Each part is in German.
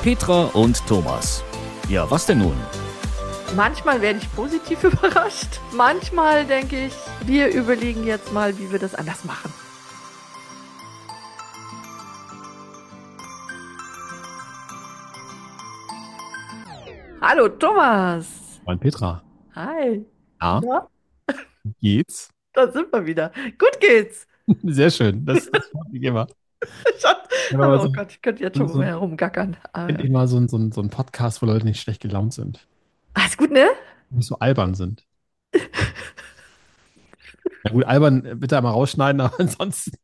Petra und Thomas. Ja, was denn nun? Manchmal werde ich positiv überrascht. Manchmal denke ich, wir überlegen jetzt mal, wie wir das anders machen. Hallo Thomas. Moin Petra. Hi. Ja, Na, geht's? da sind wir wieder. Gut geht's. Sehr schön. Das freut mich immer. Schon. Ja, aber Oh so, Gott, ich könnte jetzt so, schon mal so, herumgackern. ich finde immer so ein Podcast, wo Leute nicht schlecht gelaunt sind. Alles gut, ne? Nicht so albern sind. Ja gut, albern bitte einmal rausschneiden, aber ansonsten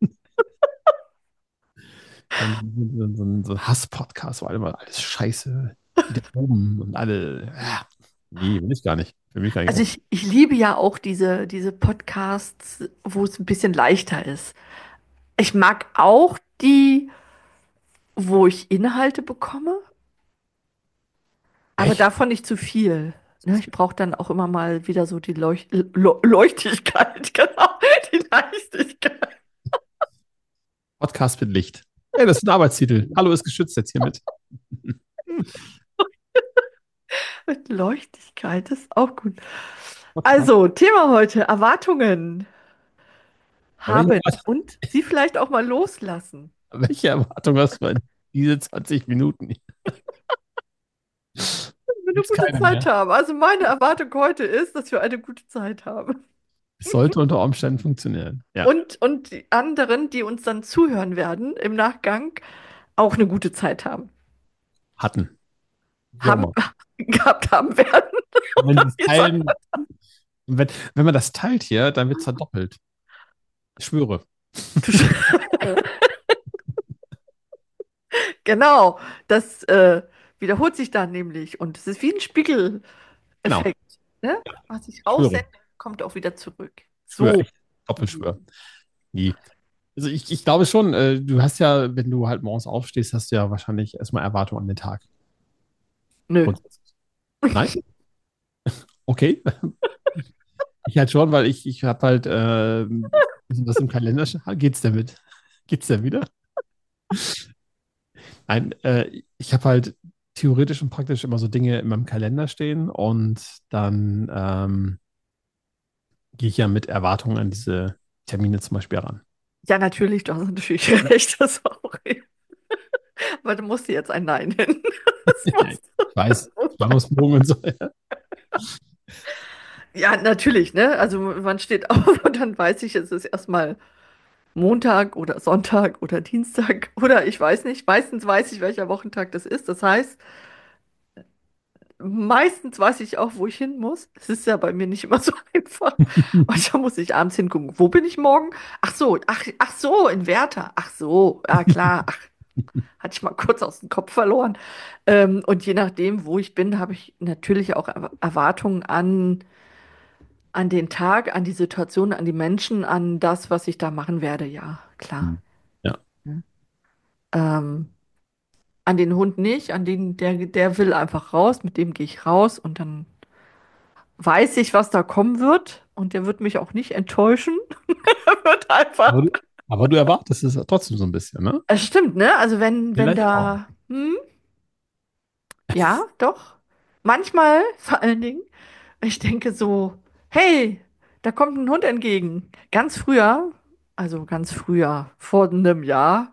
so ein Hass-Podcast, wo alle mal alles scheiße, die da oben und alle. Nee, will ich gar nicht. Will mich gar nicht Also auch. ich liebe ja auch diese Podcasts, wo es ein bisschen leichter ist. Ich mag auch die, wo ich Inhalte bekomme. Aber Echt? davon nicht zu viel. Ne, ich brauche dann auch immer mal wieder so die Leuchtigkeit, genau, die Leichtigkeit. Podcast mit Licht. Hey, das ist ein Arbeitstitel. Hallo ist geschützt jetzt hiermit. Mit Leuchtigkeit ist auch gut. Podcast. Also, Thema heute, Erwartungen Ja, welche, haben und sie vielleicht auch mal loslassen. welche Erwartung hast du an diese 20 Minuten? Wenn wir eine Gibt's gute keine Zeit mehr. haben. Also meine Erwartung heute ist, dass wir eine gute Zeit haben. Es sollte unter Umständen funktionieren. Ja, Und die anderen, die uns dann zuhören werden im Nachgang, auch eine gute Zeit haben. hatten. Wie auch Haben, immer. gehabt haben werden. Und wenn sie es Wie soll teilen, wenn man das teilt hier, dann wird es verdoppelt. Ich schwöre. du Genau, das wiederholt sich dann nämlich und es ist wie ein Spiegeleffekt, Genau, ne? Was ich ich schwöre. raussende, kommt auch wieder zurück. Ich schwöre, So. echt. Doppelschwör. Nie. Also ich glaube schon, du hast ja, wenn du halt morgens aufstehst, hast du ja wahrscheinlich erstmal Erwartungen an den Tag. Nö. Grundsätzlich. Nein? Okay. Ich halt schon, weil ich habe halt das im Kalender stehen. Geht's damit? Geht's denn wieder? Nein, ich habe halt theoretisch und praktisch immer so Dinge in meinem Kalender stehen und dann gehe ich ja mit Erwartungen an diese Termine zum Beispiel ran. Ja, natürlich, du hast natürlich recht, das auch. Aber du musst dir jetzt ein Nein hin. Das Ich musst du. weiß, Spannungsbogen und so. Ja. Ja, natürlich, ne? Also man steht auf und dann weiß ich, es ist erstmal Montag oder Sonntag oder Dienstag oder ich weiß nicht. Meistens weiß ich, welcher Wochentag das ist. Das heißt, meistens weiß ich auch, wo ich hin muss. Es ist ja bei mir nicht immer so einfach. Manchmal muss ich abends hingucken. Wo bin ich morgen? Ach so, in Werther. Ach so, ja klar. Ach, hatte ich mal kurz aus dem Kopf verloren. Und je nachdem, wo ich bin, habe ich natürlich auch Erwartungen an den Tag, an die Situation, an die Menschen, an das, was ich da machen werde. Ja, klar. Hm. Ja. Ja. Ähm, an den Hund nicht, an den, der will einfach raus, mit dem gehe ich raus und dann weiß ich, was da kommen wird und der wird mich auch nicht enttäuschen. Er wird einfach. Aber du erwartest es trotzdem so ein bisschen, ne? Es stimmt, ne? Also wenn Vielleicht auch. da, ja, doch. Manchmal, vor allen Dingen, ich denke so, hey, da kommt ein Hund entgegen. Ganz früher, vor einem Jahr,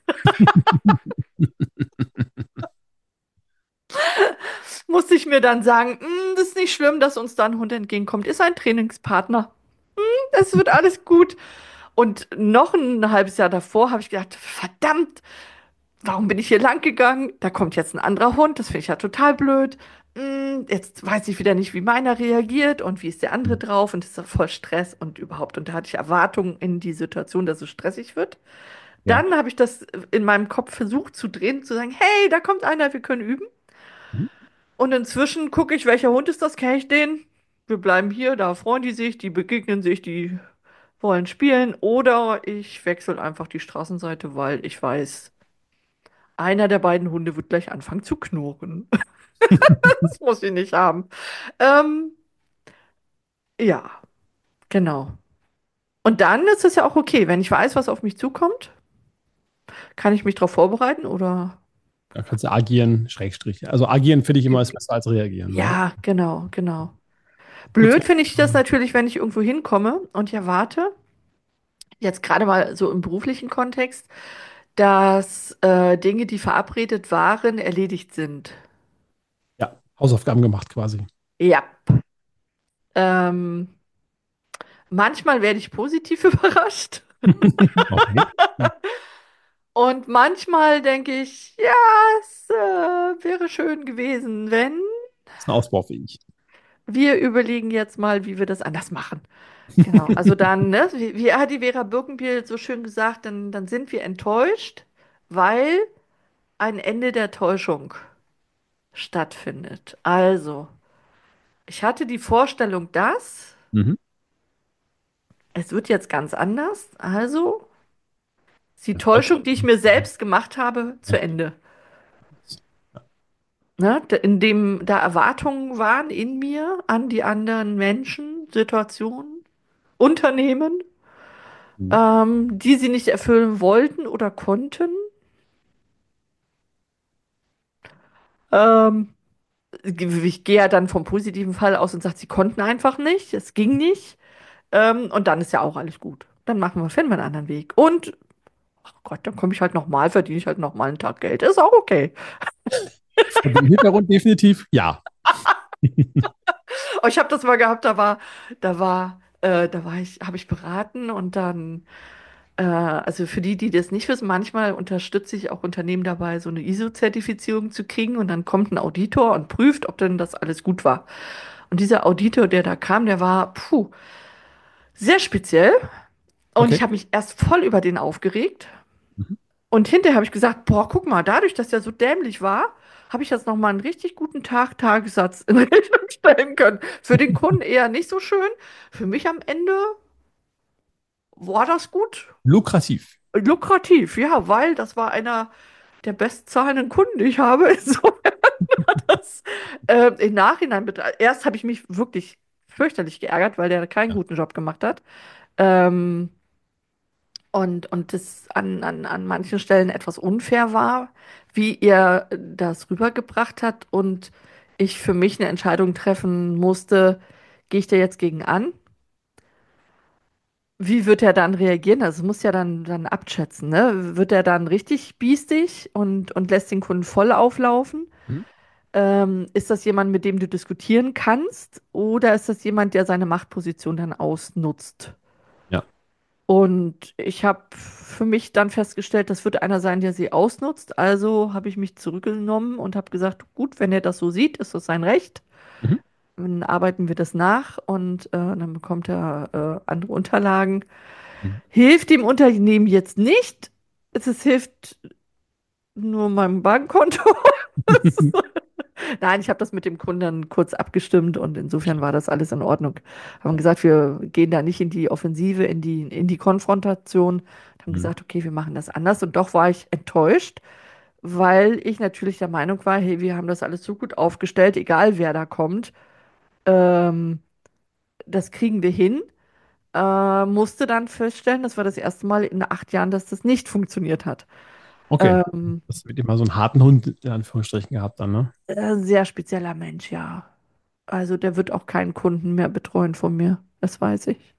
musste ich mir dann sagen, das ist nicht schlimm, dass uns da ein Hund entgegenkommt. Ist ein Trainingspartner. Es wird alles gut. Und noch ein halbes Jahr davor habe ich gedacht, verdammt, warum bin ich hier lang gegangen? Da kommt jetzt ein anderer Hund, das finde ich ja total blöd. Jetzt weiß ich wieder nicht, wie meiner reagiert und wie ist der andere drauf und es ist ja voll Stress und überhaupt. Und da hatte ich Erwartungen in die Situation, dass es stressig wird. Ja. Dann habe ich das in meinem Kopf versucht zu drehen, zu sagen, hey, da kommt einer, wir können üben. Mhm. Und inzwischen gucke ich, welcher Hund ist das, kenne ich den? Wir bleiben hier, da freuen die sich, die begegnen sich, die wollen spielen. Oder ich wechsle einfach die Straßenseite, weil ich weiß, einer der beiden Hunde wird gleich anfangen zu knurren. Das muss ich nicht haben. Ähm, ja, genau. Und dann ist es ja auch okay, wenn ich weiß, was auf mich zukommt, kann ich mich darauf vorbereiten oder. Da kannst du agieren, Schrägstrich. Also agieren finde ich immer ist besser als reagieren. Ne? Ja, genau, genau. Gut Blöd so. finde ich das natürlich, wenn ich irgendwo hinkomme und ich erwarte, jetzt gerade mal so im beruflichen Kontext, dass Dinge, die verabredet waren, erledigt sind. Ja, Hausaufgaben gemacht quasi. Ja. Ähm, Manchmal werde ich positiv überrascht Okay. und manchmal denke ich, ja, es wäre schön gewesen, wenn Ist ausbaufähig. wir überlegen jetzt mal, wie wir das anders machen. Genau, also dann, ne, wie hat die Vera Birkenbiel so schön gesagt, dann sind wir enttäuscht, weil ein Ende der Täuschung stattfindet. Also, ich hatte die Vorstellung, dass Mhm. es wird jetzt ganz anders. Also, ist die Enttäuscht. Täuschung, die ich mir selbst gemacht habe, zu Ende. Ne? In dem da Erwartungen waren in mir an die anderen Menschen, Situationen, Unternehmen, Mhm. die sie nicht erfüllen wollten oder konnten. Ähm, Ich gehe ja dann vom positiven Fall aus und sage, sie konnten einfach nicht, es ging nicht. Und dann ist ja auch alles gut. Dann finden wir einen anderen Weg. Und, ach Gott, dann komme ich halt nochmal, verdiene ich halt nochmal einen Tag Geld. Ist auch okay. Vor dem Hintergrund definitiv ja. Oh, ich habe das mal gehabt, habe ich beraten und dann, also für die, die das nicht wissen, manchmal unterstütze ich auch Unternehmen dabei, so eine ISO-Zertifizierung zu kriegen und dann kommt ein Auditor und prüft, ob denn das alles gut war. Und dieser Auditor, der da kam, der war, sehr speziell und Okay. ich habe mich erst voll über den aufgeregt Mhm. und hinterher habe ich gesagt, boah, guck mal, dadurch, dass der so dämlich war, habe ich jetzt noch mal einen richtig guten Tagessatz in Rechnung stellen können. Für den Kunden eher nicht so schön. Für mich am Ende war das gut. Lukrativ. Lukrativ, ja, weil das war einer der bestzahlenden Kunden, die ich habe. Insofern war das im Nachhinein, erst habe ich mich wirklich fürchterlich geärgert, weil der keinen Ja. guten Job gemacht hat. Ähm, und das an manchen Stellen etwas unfair war, wie er das rübergebracht hat und ich für mich eine Entscheidung treffen musste, gehe ich da jetzt gegen an? Wie wird er dann reagieren? Also es muss ja dann abschätzen, ne? Wird er dann richtig biestig und lässt den Kunden voll auflaufen? Mhm. Ist das jemand, mit dem du diskutieren kannst? Oder ist das jemand, der seine Machtposition dann ausnutzt? Ja. Und ich habe für mich dann festgestellt, das wird einer sein, der sie ausnutzt. Also habe ich mich zurückgenommen und habe gesagt, gut, wenn er das so sieht, ist das sein Recht. Mhm. Dann arbeiten wir das nach und dann bekommt er andere Unterlagen. Mhm. Hilft dem Unternehmen jetzt nicht. Hilft nur meinem Bankkonto. Nein, ich habe das mit dem Kunden dann kurz abgestimmt und insofern war das alles in Ordnung. Haben gesagt, wir gehen da nicht in die Offensive, in die Konfrontation. Haben Mhm. gesagt, okay, wir machen das anders. Und doch war ich enttäuscht, weil ich natürlich der Meinung war, hey, wir haben das alles so gut aufgestellt, egal wer da kommt. Ähm, Das kriegen wir hin. Musste dann feststellen, das war das erste Mal in 8 Jahren, dass das nicht funktioniert hat. Okay. Ähm, Das wird immer so einen harten Hund in Anführungsstrichen gehabt dann, ne? Sehr spezieller Mensch, ja. Also der wird auch keinen Kunden mehr betreuen von mir. Das weiß ich.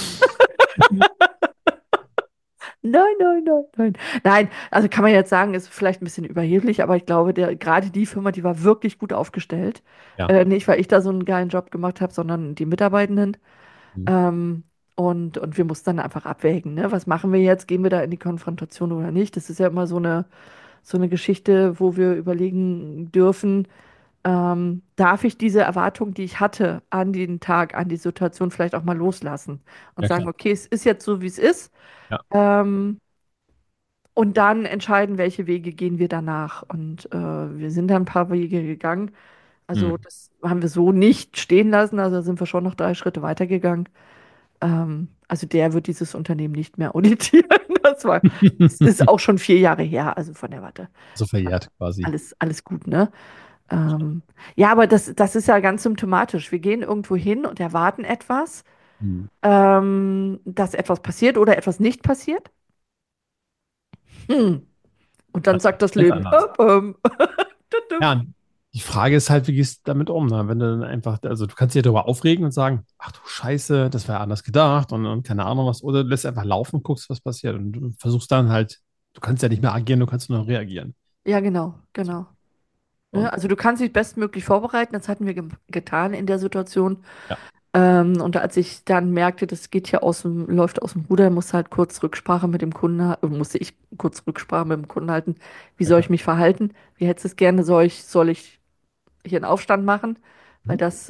Nein, nein, nein, nein. Nein, also kann man jetzt sagen, ist vielleicht ein bisschen überheblich, aber ich glaube, gerade die Firma, die war wirklich gut aufgestellt. Ja. Nicht, weil ich da so einen geilen Job gemacht habe, sondern die Mitarbeitenden. Mhm. Ähm, und wir mussten dann einfach abwägen, ne? Was machen wir jetzt? Gehen wir da in die Konfrontation oder nicht? Das ist ja immer so eine Geschichte, wo wir überlegen dürfen, darf ich diese Erwartung, die ich hatte an den Tag, an die Situation vielleicht auch mal loslassen und Ja, sagen, klar. okay, es ist jetzt so, wie es ist. Ja. Ähm, und dann entscheiden, welche Wege gehen wir danach. Und wir sind dann ein paar Wege gegangen. Also Mhm. das haben wir so nicht stehen lassen. Also sind wir schon noch 3 Schritte weitergegangen. Also der wird dieses Unternehmen nicht mehr auditieren. Das ist auch schon 4 Jahre her. Also von der Warte. So verjährt quasi. Alles gut, ne? Ähm, ja, aber das ist ja ganz symptomatisch. Wir gehen irgendwo hin und erwarten etwas, Mhm. dass etwas passiert oder etwas nicht passiert. Hm. Und dann sagt das Ganz Leben, anders. tütüm. Ja, die Frage ist halt, wie gehst du damit um? Ne? Wenn du dann einfach, also du kannst dich darüber aufregen und sagen, ach du Scheiße, das war ja anders gedacht und keine Ahnung was, oder du lässt einfach laufen und guckst, was passiert. Und du versuchst dann halt, du kannst ja nicht mehr agieren, du kannst nur noch reagieren. Ja, genau, genau. Ne? Und Also du kannst dich bestmöglich vorbereiten, das hatten wir getan in der Situation. ja, Und als ich dann merkte, das geht hier läuft aus dem Ruder, musste halt kurz Rücksprache mit dem Kunden, musste ich kurz Rücksprache mit dem Kunden halten. Wie ja soll ich klar. mich verhalten? Wie hättest du es gerne? Soll ich hier einen Aufstand machen? Weil Mhm. das,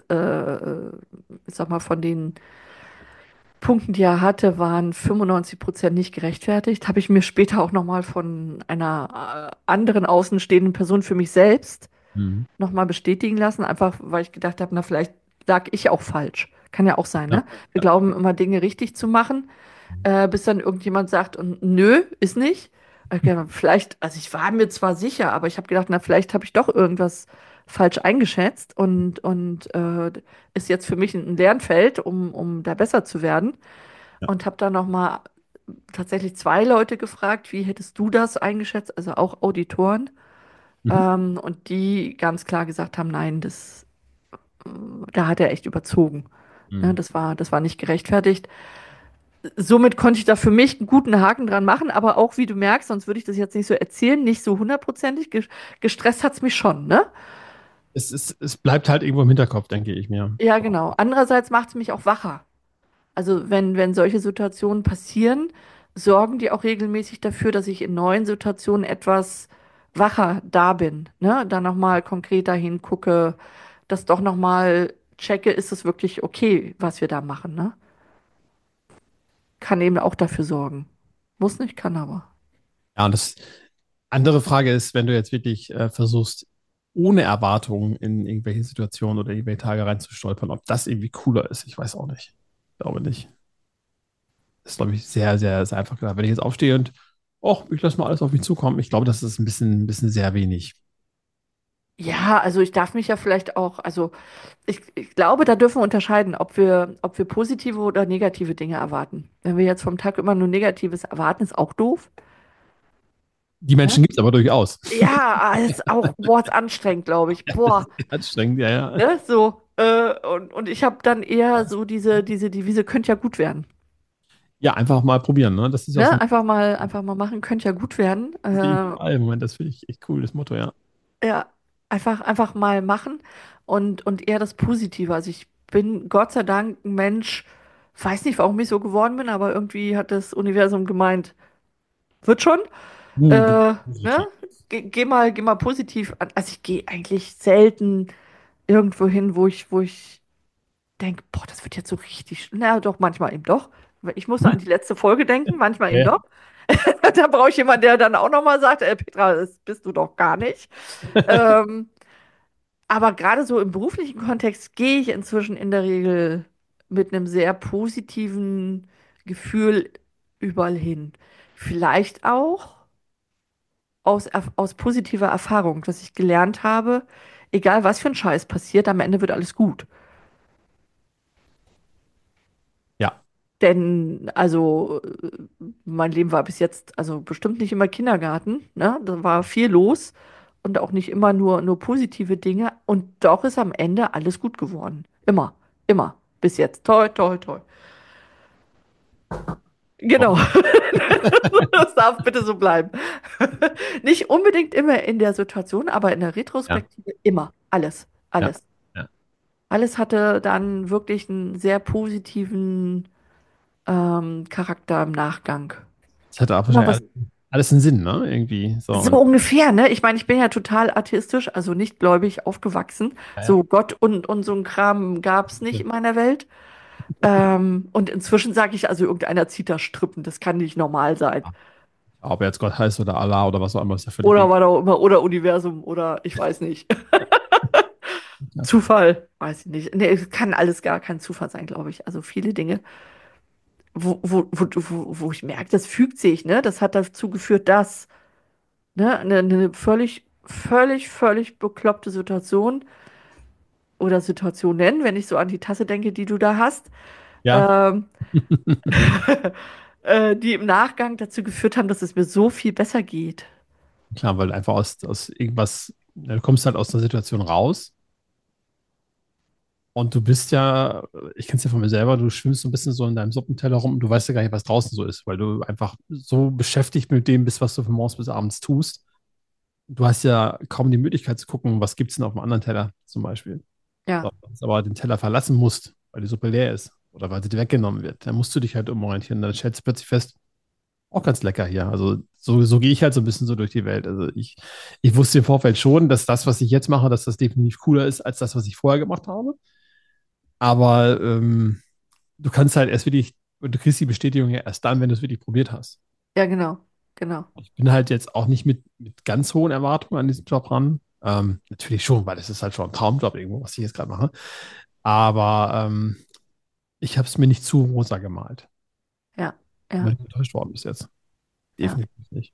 ich sag mal, von den Punkten, die er hatte, waren 95% nicht gerechtfertigt. Habe ich mir später auch nochmal von einer anderen außenstehenden Person für mich selbst Mhm. nochmal bestätigen lassen, einfach weil ich gedacht habe, na, vielleicht lag ich auch falsch. Kann ja auch sein, Ja, ne? Wir ja. glauben immer Dinge richtig zu machen, bis dann irgendjemand sagt, und nö, ist nicht. Vielleicht, also ich war mir zwar sicher, aber ich habe gedacht, na, vielleicht habe ich doch irgendwas falsch eingeschätzt und ist jetzt für mich ein Lernfeld, um da besser zu werden. Ja. Und habe dann nochmal tatsächlich zwei Leute gefragt, wie hättest du das eingeschätzt, also auch Auditoren. Mhm. Und die ganz klar gesagt haben, nein, da hat er echt überzogen. Ne, Mhm. das war nicht gerechtfertigt. Somit konnte ich da für mich einen guten Haken dran machen, aber auch, wie du merkst, sonst würde ich das jetzt nicht so erzählen, nicht so hundertprozentig. Gestresst hat es mich schon, ne? Es bleibt halt irgendwo im Hinterkopf, denke ich mir. Ja, genau. Andererseits macht es mich auch wacher. Also wenn solche Situationen passieren, sorgen die auch regelmäßig dafür, dass ich in neuen Situationen etwas wacher da bin, ne? Da nochmal konkreter hingucke, das doch nochmal checke, ist es wirklich okay, was wir da machen, ne? Kann eben auch dafür sorgen. Muss nicht, kann aber. Ja, und das andere Frage ist, wenn du jetzt wirklich versuchst, ohne Erwartungen in irgendwelche Situationen oder irgendwelche Tage reinzustolpern, ob das irgendwie cooler ist. Ich weiß auch nicht. Glaube nicht. Das ist, glaube ich, sehr, sehr, sehr einfach gedacht. Wenn ich jetzt aufstehe und, oh, ich lasse mal alles auf mich zukommen, ich glaube, das ist ein bisschen sehr wenig. Ja, also ich darf mich ja vielleicht auch, also ich glaube, da dürfen wir unterscheiden, ob wir positive oder negative Dinge erwarten. Wenn wir jetzt vom Tag immer nur Negatives erwarten, ist auch doof. Die Ne? Menschen gibt es aber durchaus. Ja, ist auch, boah, ist anstrengend, glaube ich. Das Boah, ist anstrengend, ja, ja. ne, so. Und ich habe dann eher so diese Devise, könnte ja gut werden. Ja, einfach mal probieren, ne? Das ist ja so Ne? ein, Einfach mal machen, könnte ja gut werden. das sehe ich überall im Moment. Das finde ich echt cool, das Motto, ja. Ja, einfach mal machen und eher das Positive. Also ich bin Gott sei Dank ein Mensch, weiß nicht, warum ich so geworden bin, aber irgendwie hat das Universum gemeint, wird schon. Du bist Ne? positiv. Geh mal positiv an. Also ich gehe eigentlich selten irgendwo hin, wo ich denke, boah, das wird jetzt so richtig. Na doch, manchmal eben doch. Ich muss Hm? an die letzte Folge denken, manchmal eben Ja. doch. Da brauche ich jemanden, der dann auch nochmal sagt, Petra, das bist du doch gar nicht. Ähm, Aber gerade so im beruflichen Kontext gehe ich inzwischen in der Regel mit einem sehr positiven Gefühl überall hin. Vielleicht auch aus positiver Erfahrung, dass ich gelernt habe, egal was für ein Scheiß passiert, am Ende wird alles gut. Ja, Denn, also, mein Leben war bis jetzt, also bestimmt nicht immer Kindergarten, ne? Da war viel los und auch nicht immer nur positive Dinge. Und doch ist am Ende alles gut geworden. Immer, immer. Bis jetzt. Toi, toi, toi. Genau. Das darf bitte so bleiben. Nicht unbedingt immer in der Situation, aber in der ja, Retrospektive immer. Alles, ja, alles. ja. Alles hatte dann wirklich einen sehr positiven Charakter im Nachgang. Das hat auch Immer wahrscheinlich was. alles einen Sinn, ne? Irgendwie so. So Und, ungefähr, ne? Ich meine, ich bin ja total atheistisch, also nicht gläubig aufgewachsen. ja, So Gott und so ein Kram gab es nicht ja. in meiner Welt. Und inzwischen sage ich, also irgendeiner zieht da Strippen, das kann nicht normal sein. Ob er jetzt Gott heißt oder Allah oder was auch immer, ist ja völlig Oder egal. war da auch immer, oder Universum, oder ich weiß nicht. Ja. Zufall, weiß ich nicht. Nee, es kann alles gar kein Zufall sein, glaube ich. Also viele Dinge, wo ich merke, das fügt sich, ne? Das hat dazu geführt, dass, ne, eine völlig bekloppte Situation oder Situationen, wenn ich so an die Tasse denke, die du da hast, Ja. ähm, die im Nachgang dazu geführt haben, dass es mir so viel besser geht. Klar, weil einfach aus irgendwas, du kommst halt aus einer Situation raus und du bist ja, ich kenne es ja von mir selber, du schwimmst so ein bisschen so in deinem Suppenteller rum und du weißt ja gar nicht, was draußen so ist, weil du einfach so beschäftigt mit dem bist, was du von morgens bis abends tust. Du hast ja kaum die Möglichkeit zu gucken, was gibt es denn auf dem anderen Teller zum Beispiel. So, Ja, wenn du aber den Teller verlassen musst, weil die Suppe leer ist oder weil sie dir weggenommen wird, dann musst du dich halt umorientieren. Dann stellst du plötzlich fest, auch ganz lecker hier. Also so gehe ich halt so ein bisschen so durch die Welt. Also ich wusste im Vorfeld schon, dass das, was ich jetzt mache, dass das definitiv cooler ist als das, was ich vorher gemacht habe. Aber du kannst halt erst wirklich, du kriegst die Bestätigung ja erst dann, wenn du es wirklich probiert hast. ja, genau, genau. Ich bin halt jetzt auch nicht mit ganz hohen Erwartungen an diesen Job ran. Natürlich schon, weil es ist halt schon ein Traumjob irgendwo, was ich jetzt gerade mache. Aber ich habe es mir nicht zu rosa gemalt. Ja, Ich bin ja, nicht enttäuscht worden bis jetzt. ja. Definitiv nicht.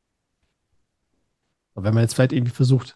Und wenn man jetzt vielleicht irgendwie versucht,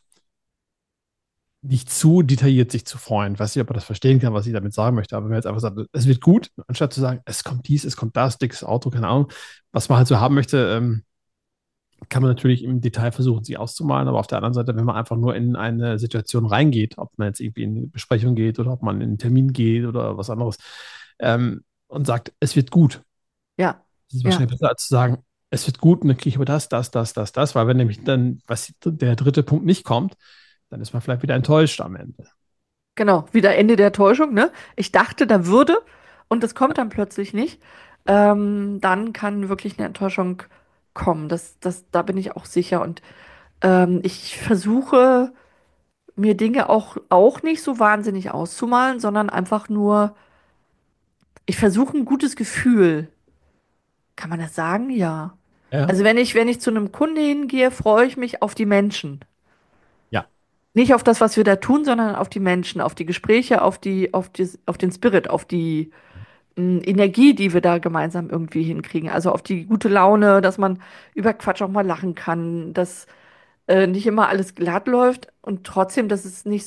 nicht zu detailliert sich zu freuen. Ich weiß nicht, ob man das verstehen kann, was ich damit sagen möchte, aber wenn man jetzt einfach sagt, es wird gut, anstatt zu sagen, es kommt dies, es kommt das, dickes Auto, keine Ahnung, was man halt so haben möchte, kann man natürlich im Detail versuchen, sich auszumalen, aber auf der anderen Seite, wenn man einfach nur in eine Situation reingeht, ob man jetzt irgendwie in eine Besprechung geht oder ob man in einen Termin geht oder was anderes, und sagt, es wird gut, Ja, das ist ja, wahrscheinlich besser, als zu sagen, es wird gut und dann kriege ich aber das, weil wenn nämlich dann, was der dritte Punkt nicht kommt, dann ist man vielleicht wieder enttäuscht am Ende. genau. Wieder Ende der Täuschung, ne? Ich dachte, da würde und das kommt dann plötzlich nicht. Dann kann wirklich eine Enttäuschung kommen. Da bin ich auch sicher. Und ich versuche mir Dinge auch nicht so wahnsinnig auszumalen, sondern einfach nur, ich versuche ein gutes Gefühl. Kann man das sagen? Ja. Ja, Also wenn ich zu einem Kunde hingehe, freue ich mich auf die Menschen. ja, Nicht auf das, was wir da tun, sondern auf die Menschen, auf die Gespräche, auf den Spirit, auf die Energie, die wir da gemeinsam irgendwie hinkriegen. Also auf die gute Laune, dass man über Quatsch auch mal lachen kann, dass nicht immer alles glatt läuft und trotzdem, dass es nicht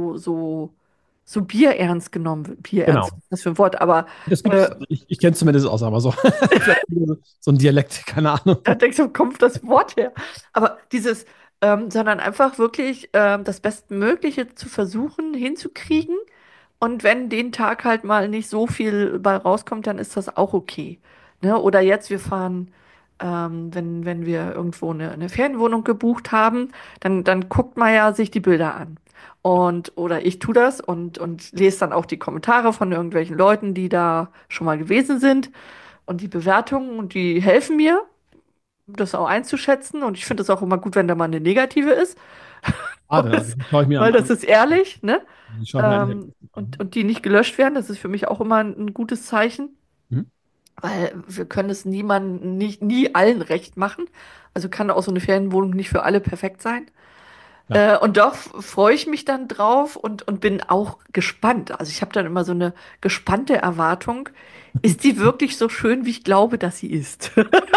so bierernst genommen wird. Bierernst, genau. was für ein Wort, aber Das äh, gibt's, ich kenne zumindest auch, aber so. Vielleicht so ein Dialekt, keine Ahnung. da denkst du, wo kommt das Wort her? Aber sondern einfach wirklich das Bestmögliche zu versuchen, hinzukriegen. Und wenn den Tag halt mal nicht so viel bei rauskommt, dann ist das auch okay. Ne? Oder jetzt, wir fahren, wenn wir irgendwo eine Ferienwohnung gebucht haben, dann guckt man ja sich die Bilder an. Oder ich tue das und lese dann auch die Kommentare von irgendwelchen Leuten, die da schon mal gewesen sind und die Bewertungen und die helfen mir, das auch einzuschätzen. Und ich finde es auch immer gut, wenn da mal eine negative ist, Also, die schaue ich mir weil das ist ehrlich, ne? die schaue ich mir an. Und die nicht gelöscht werden, das ist für mich auch immer ein gutes Zeichen, Mhm. weil wir können es nie allen recht machen. Also kann auch so eine Ferienwohnung nicht für alle perfekt sein. Ja. Und doch freue ich mich dann drauf und bin auch gespannt. Also ich habe dann immer so eine gespannte Erwartung. Ist die wirklich so schön, wie ich glaube, dass sie ist?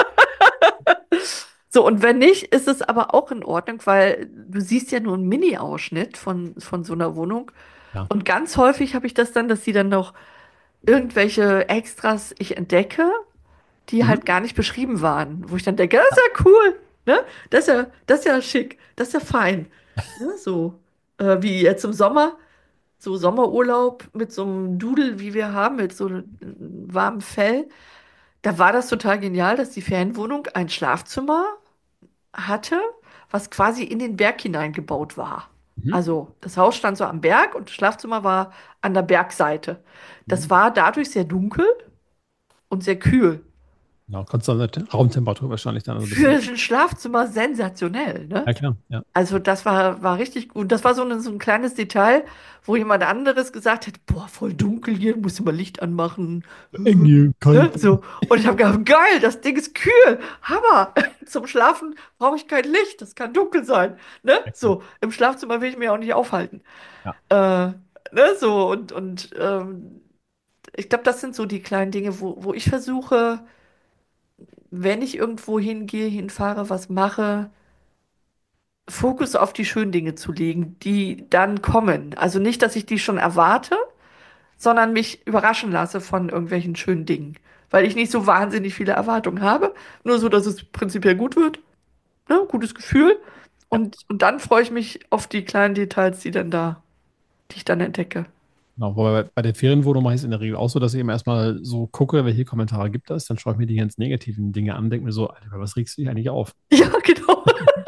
So, und wenn nicht, ist es aber auch in Ordnung, weil du siehst ja nur einen Mini-Ausschnitt von so einer Wohnung. Ja. Und ganz häufig habe ich das dann, dass sie dann noch irgendwelche Extras ich entdecke, die Mhm. halt gar nicht beschrieben waren. Wo ich dann denke, das ist ja cool, ne? Das ist ja schick, das ist ja fein. Ne? So, wie jetzt im Sommer, so Sommerurlaub mit so einem Dudel, wie wir haben, mit so einem warmen Fell. Da war das total genial, dass die Ferienwohnung ein Schlafzimmer hatte, was quasi in den Berg hineingebaut war. Mhm. Also das Haus stand so am Berg und das Schlafzimmer war an der Bergseite. Das Mhm. war dadurch sehr dunkel und sehr kühl. Genau, konstante Raumtemperatur wahrscheinlich dann so ein Für bisschen. ein Schlafzimmer sensationell, ne? Ja, klar, ja. Also war richtig gut. Das war so ein kleines Detail, wo jemand anderes gesagt hat, boah, voll dunkel hier, muss immer Licht anmachen. Eng hier, Ne? kalt. So. Und ich habe gedacht, geil, das Ding ist kühl. Hammer. Zum Schlafen brauche ich kein Licht. Das kann dunkel sein. Ne? Exakt. So, im Schlafzimmer will ich mich auch nicht aufhalten. Ja. Ne? So, ich glaube, das sind so die kleinen Dinge, wo ich versuche, wenn ich irgendwo hingehe, hinfahre, was mache, Fokus auf die schönen Dinge zu legen, die dann kommen. Also nicht, dass ich die schon erwarte, sondern mich überraschen lasse von irgendwelchen schönen Dingen. Weil ich nicht so wahnsinnig viele Erwartungen habe, nur so, dass es prinzipiell gut wird. ne, gutes Gefühl. Und dann freue ich mich auf die kleinen Details, die ich dann entdecke. Genau, wobei bei der Ferienwohnung mache ich es in der Regel auch so, dass ich immer erstmal so gucke, welche Kommentare gibt es. Dann schaue ich mir die ganz negativen Dinge an, denke mir so, Alter, was regst du dich eigentlich auf? Ja, genau.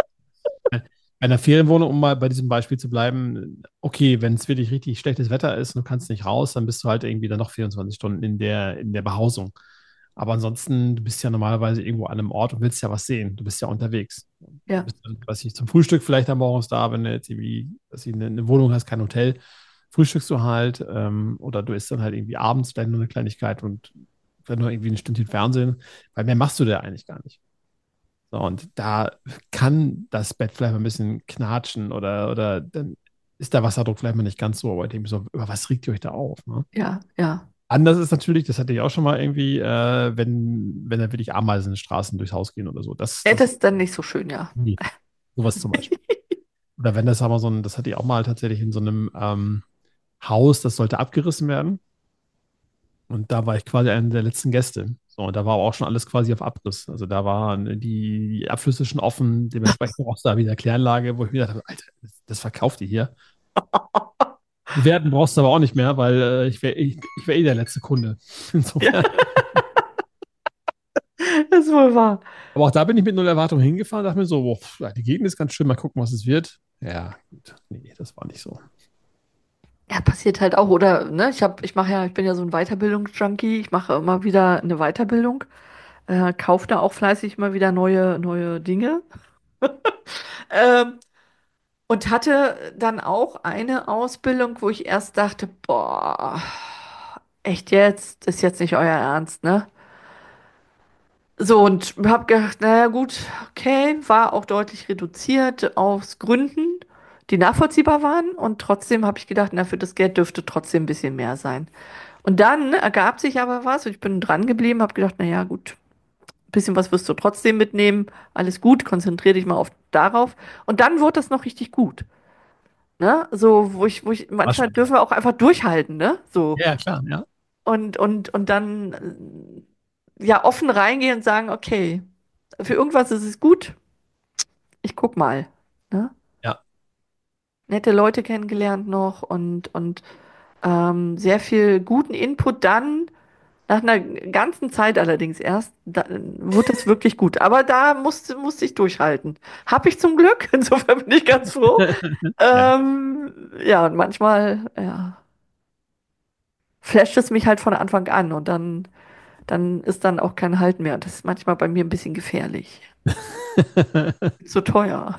Bei einer Ferienwohnung, um mal bei diesem Beispiel zu bleiben, okay, wenn es wirklich richtig schlechtes Wetter ist und du kannst nicht raus, dann bist du halt irgendwie dann noch 24 Stunden in der Behausung. Aber ansonsten, du bist ja normalerweise irgendwo an einem Ort und willst ja was sehen. Du bist ja unterwegs. Du Ja, bist dann, weiß ich, zum Frühstück vielleicht am Morgens da, wenn du jetzt irgendwie, dass du eine Wohnung hast, kein Hotel, frühstückst du halt, oder du isst dann halt irgendwie abends vielleicht nur eine Kleinigkeit und wenn nur irgendwie ein Stündchen Fernsehen, weil mehr machst du da eigentlich gar nicht. So, und da kann das Bett vielleicht mal ein bisschen knatschen oder dann ist der Wasserdruck vielleicht mal nicht ganz so, aber ich denke mir so, über was regt ihr euch da auf? Ne? ja, ja. Anders ist natürlich, das hatte ich auch schon mal irgendwie, wenn da wirklich Ameisenstraßen durchs Haus gehen oder so. Ja, das ist dann nicht so schön, ja. Nee, sowas zum Beispiel. Oder wenn das aber so ein, das hatte ich auch mal tatsächlich in so einem Haus, das sollte abgerissen werden. Und da war ich quasi einer der letzten Gäste. So, und da war aber auch schon alles quasi auf Abriss. Also da waren die Abflüsse schon offen, dementsprechend auch da wieder Kläranlage, wo ich mir gedacht habe, Alter, das verkauft ihr hier. Bewerten brauchst du aber auch nicht mehr, weil ich wär eh der letzte Kunde. Ja, Insofern. das ist wohl wahr. Aber auch da bin ich mit null Erwartung hingefahren, dachte mir so, boah, pf, die Gegend ist ganz schön, mal gucken, was es wird. Ja, gut. Nee, das war nicht so. Ja, passiert halt auch, oder, ne? Ich bin ja so ein Weiterbildungsjunkie. Ich mache immer wieder eine Weiterbildung, kaufe da auch fleißig immer wieder neue Dinge. Ähm, und hatte dann auch eine Ausbildung, wo ich erst dachte, boah, echt jetzt? Ist jetzt nicht euer Ernst, ne? So, und hab gedacht, naja, gut, okay, war auch deutlich reduziert aus Gründen, die nachvollziehbar waren. Und trotzdem habe ich gedacht, na, für das Geld dürfte trotzdem ein bisschen mehr sein. Und dann ergab sich aber was und ich bin dran geblieben, habe gedacht, naja, gut, ein bisschen was wirst du trotzdem mitnehmen. Alles gut, konzentriere dich mal auf darauf. Und dann wurde das noch richtig gut. Ne? So, War manchmal schon. dürfen wir auch einfach durchhalten, ne? So. Ja, klar, ja. Und dann ja offen reingehen und sagen, okay, für irgendwas ist es gut, ich guck mal. Ne? Ja. Nette Leute kennengelernt noch und sehr viel guten Input dann. Nach einer ganzen Zeit allerdings erst, da, wurde es wirklich gut. Aber da musste ich durchhalten. Hab ich zum Glück, insofern bin ich ganz froh. Ja. Ja, und manchmal, ja, flasht es mich halt von Anfang an und dann ist dann auch kein Halt mehr. Das ist manchmal bei mir ein bisschen gefährlich. Zu teuer.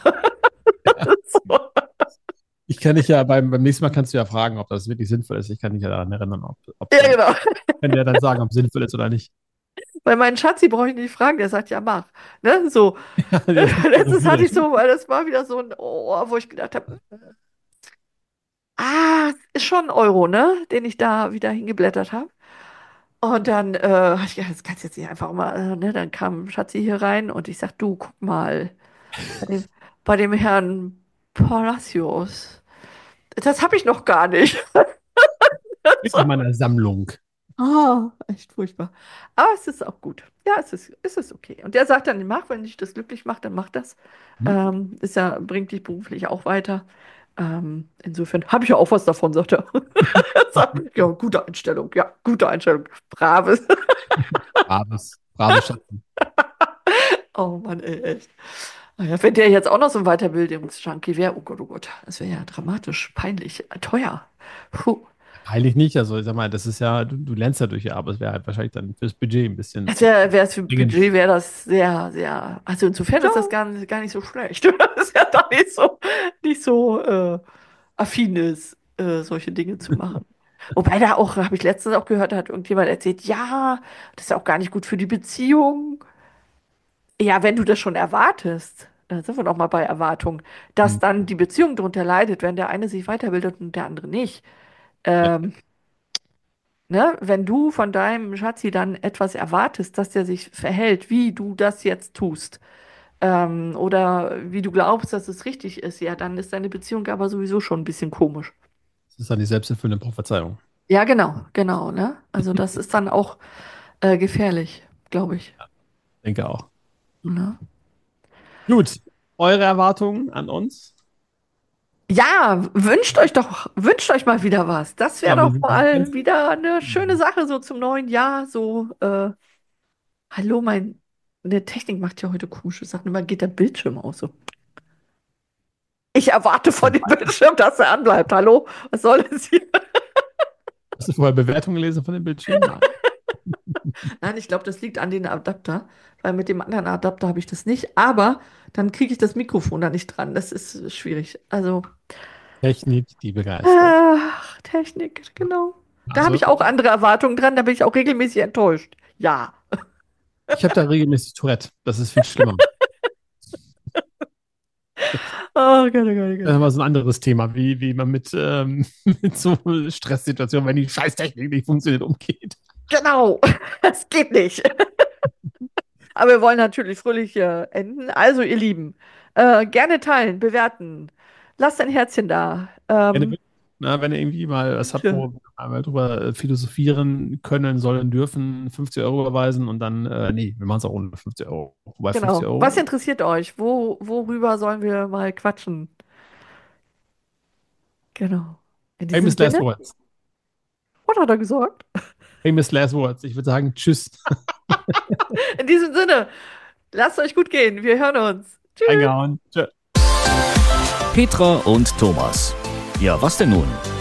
So. Ich kann dich ja beim nächsten Mal kannst du ja fragen, ob das wirklich sinnvoll ist. Ich kann dich ja daran erinnern, ob Ja, genau. kann dir dann sagen, ob es sinnvoll ist oder nicht. Bei meinen Schatzi brauche ich nicht fragen, der sagt ja, mach. Ne? So. Ja, der ist Letztens hatte gierig. ich so, weil das war wieder so ein Ohr, wo ich gedacht habe, ist schon ein Euro, ne? Den ich da wieder hingeblättert habe. Und dann hab ich gedacht, das kannst du jetzt nicht einfach mal, ne? Dann kam Schatzi hier rein und ich sag, du, guck mal, bei dem, bei dem Herrn Palacios. Das habe ich noch gar nicht. Mit in meiner Sammlung. Echt furchtbar. Aber es ist auch gut. Ja, es ist okay. Und der sagt dann, mach, wenn dich das glücklich macht, dann mach das. Hm? Ist ja, bringt dich beruflich auch weiter. Insofern habe ich ja auch was davon, sagt er. Sagt, ja, gute Einstellung, ja, gute Einstellung. Braves. Braves Schatten. Oh Mann, ey, echt. Ja, wenn der jetzt auch noch so ein Weiterbildungsjunkie wäre, oh Gott, das wäre ja dramatisch, peinlich, teuer. Puh. Heilig nicht. Also, ich sag mal, das ist ja, du lernst ja durch die Arbeit. Es wäre halt wahrscheinlich dann fürs Budget ein bisschen Es zu wäre es für dringend. Budget, wäre das sehr, also insofern Ja. ist das gar nicht so schlecht. Das ist ja da nicht so affin ist, solche Dinge zu machen. Wobei da auch, habe ich letztens auch gehört, da hat irgendjemand erzählt, ja, das ist ja auch gar nicht gut für die Beziehung. Ja, wenn du das schon erwartest, da sind wir noch mal bei Erwartung, dass Hm. dann die Beziehung darunter leidet, wenn der eine sich weiterbildet und der andere nicht. Ja. Ähm, ne? Wenn du von deinem Schatzi dann etwas erwartest, dass der sich verhält, wie du das jetzt tust, oder wie du glaubst, dass es richtig ist, ja, dann ist deine Beziehung aber sowieso schon ein bisschen komisch. Das ist dann die selbsterfüllende Prophezeiung. Ja, genau, ne? Also das ist dann auch gefährlich, glaube ich. Denke auch. Ne? Gut. eure Erwartungen an uns? Ja, wünscht euch mal wieder was. Das wäre Ja, wir doch sind mal ganz. wieder eine schöne Sache so zum neuen Jahr. So, hallo, eine Technik macht ja heute komische Sachen. Immer geht der Bildschirm aus. So. Ich erwarte von dem Bildschirm, dass er anbleibt. Hallo, was soll das hier? Hast du vorher Bewertungen gelesen von dem Bildschirm? Nein. Nein, ich glaube, das liegt an den Adapter, weil mit dem anderen Adapter habe ich das nicht. Aber dann kriege ich das Mikrofon da nicht dran. Das ist schwierig. Also, Technik, die begeistert. ach, Technik, genau. Da habe Also, ich auch andere Erwartungen dran. Da bin ich auch regelmäßig enttäuscht. Ja. ich habe da regelmäßig Tourette. Das ist viel schlimmer. Oh Gott, oh Gott, oh Das ist Gott. aber so ein anderes Thema, wie man mit, mit so Stresssituationen, wenn die Scheißtechnik nicht funktioniert, umgeht. Genau. Es geht nicht. Aber wir wollen natürlich fröhlich enden. Also, ihr Lieben, gerne teilen, bewerten. Lasst ein Herzchen da. Wenn ihr irgendwie mal was habt, Bitte. wo wir einmal drüber philosophieren können, sollen, dürfen, 50 Euro überweisen und dann, nee, wir machen es auch ohne 50 Euro. Wobei 50 Genau. Was Euro, interessiert euch? Worüber sollen wir mal quatschen? Genau. In diesem famous last Sinne, words. was hat er gesagt? Famous last words. Ich würde sagen, tschüss. In diesem Sinne, lasst euch gut gehen. Wir hören uns. Tschüss. Eingehauen. Tschö. Petra und Thomas. Ja, was denn nun?